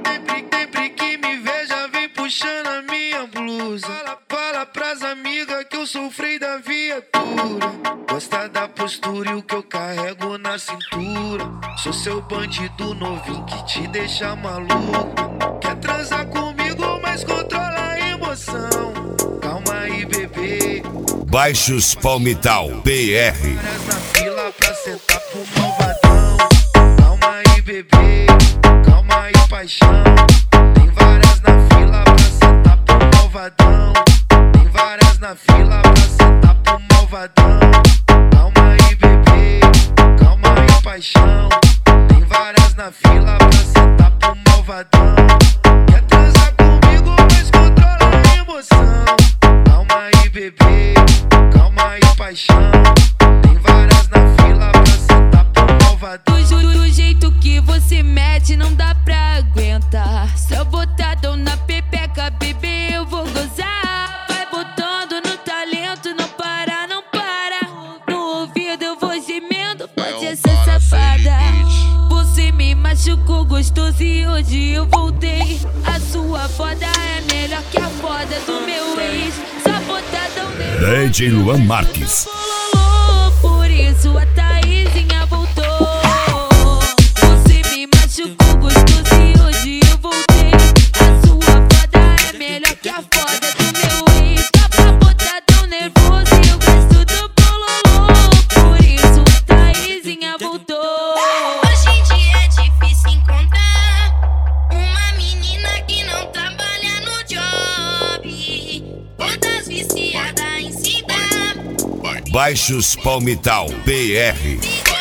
Sempre que me veja, vem puxando a minha blusa. Fala pras amigas que eu sofri da viatura. Gosta da postura e o que eu carrego na cintura. Sou seu bandido novinho que te deixa maluco. Quer transar comigo, mas controla a emoção. Calma aí, bebê. Baixos Palmital PR. Várias na fila pra sentar pro malvadão. Calma aí, bebê. Calma aí, paixão. Tem várias na fila pra sentar pro malvadão. Tem várias na fila pra sentar pro malvadão. Calma aí, bebê. Calma aí, paixão. Tem várias na fila pra sentar pro malvadão. Quer transar comigo, mas controla a emoção. Calma aí, bebê. Calma aí, paixão. Tem várias na fila pra sentar pro malvadão. Do jeito que você mete, não dá pra aguentar. Só botadão na pepeca, bebê, eu vou gozar. Vai botando no talento, não para, não para. No ouvido eu vou gemendo, pode ser safada. Você me machucou gostoso e hoje eu voltei. A sua foda é melhor que a foda do meu ex. Só botadão nele. DJ Luan Marques. Por isso a Taizinha voltou. Você me machucou gostoso e hoje eu voltei. A sua foda é melhor que a foda do meu ex. Tá pra botadão nervoso e eu gosto do bololô. Por isso a Taizinha voltou. Hoje em dia é difícil encontrar uma menina que não trabalha no job. Todas viciadas em se dar. Baixos Palmital PR.